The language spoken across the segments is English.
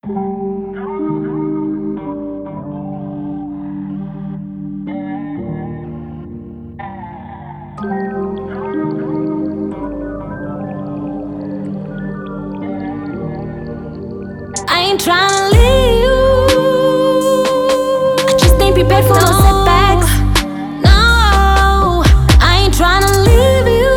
I ain't tryna leave you. I just ain't prepared for no setbacks. No, I ain't tryna leave you.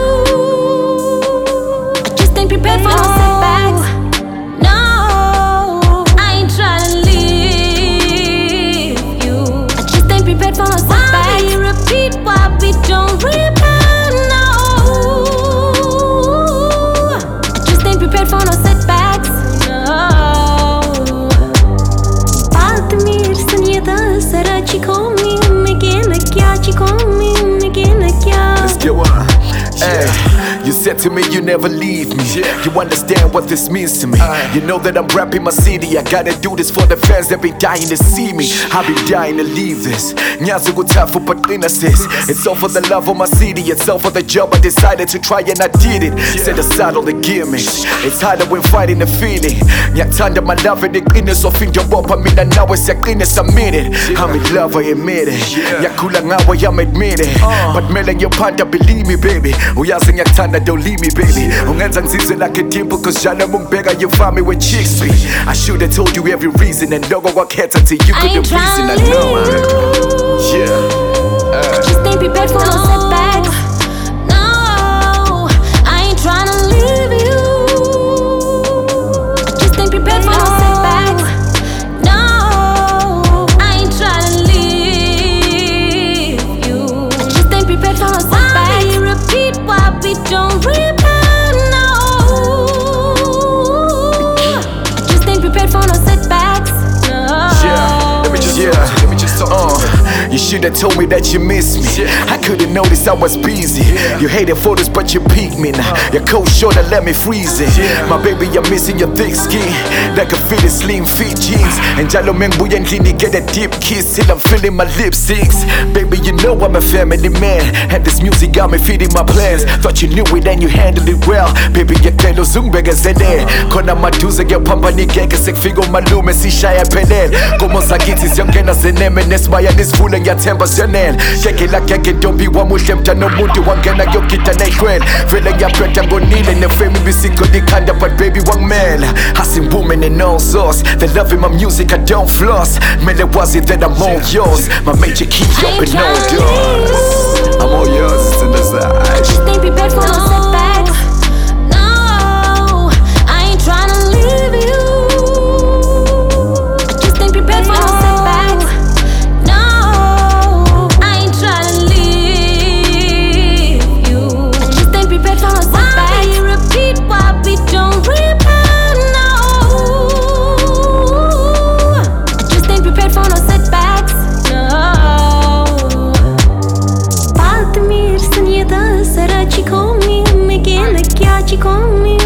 I just ain't prepared for no setbacks. No, I ain't tryna leave you. I just ain't prepared for no setbacks. Why we repeat what we don't repeat? No, I just ain't prepared for no setbacks. Let's get one. Hey, you said to me you never leave me. You understand what this means to me. You know that I'm rapping my city. I gotta do this for the fans that been dying to see me. I've been dying to leave this. It's all for the love of my city. It's all for the job I decided to try and I did it. Set aside all the gimmicks. It's harder when fighting the feeling. Nyathanda my love and the cleanness of in your bop. I mean I know it's a cleanness I'm in it. I'm in love, I admit it. Yakula ngawa I'm admitted. But mele ngiyopanda believe me baby. Uyazi ngiyakuthanda don't leave me baby. Ungenza ngizizwe like a dimple cause jana mungibheka you find me with chicks be. I should have told you every reason and logo kwakhetha till you couldn't reason I know. Just ain't prepared for no setbacks. No, I ain't tryna leave you. Just ain't prepared for no setbacks. No, I ain't tryna leave you. I just ain't prepared for no setbacks. Why we repeat what we don't repeat? No, I just ain't prepared for no setbacks. No. You should've told me that you miss me. I couldn't notice I was busy. You hated photos but you peeked me now. Your cold shoulder let me freeze it. My baby, I'm missing your thick skin. Like a fitted slim fit jeans. And jalo mengbuya ndlini get a deep kiss till I'm feeling my lip syncs. Baby, you know I'm a family man. And this music got me feeding my plans. Thought you knew it and you handled it well. Baby, ngiyacela uzungibhekezele. Khona maduze ngiyaphambanike sekufika umalume sishaya phelele. Komo zakithi siyongena zeneme nesibaya nisivule ngiyathemba siyanele. Sheke la keke ntombi wamuhle mntana omuntu wangena kuyogida neyihlwele. Vele ngiyaphetha ngonile nefame ibisigcwele ikhanda but baby wangimela. Asingibume ne-no sauce. The love in my music I don't floss. Mele wazi that I'm all yours. My major key open no doors. I'm all yours, it's in the side. Just ain't prepared for no setbacks. No, I ain't tryna leave you. I just ain't prepared for no setbacks. No, I ain't tryna leave you. I just ain't prepared for no setbacks. Why we repeat what we don't repeat? No, I just ain't prepared for no setbacks. No. Paltmir saniyada sarachi komi, megena kya chi komi.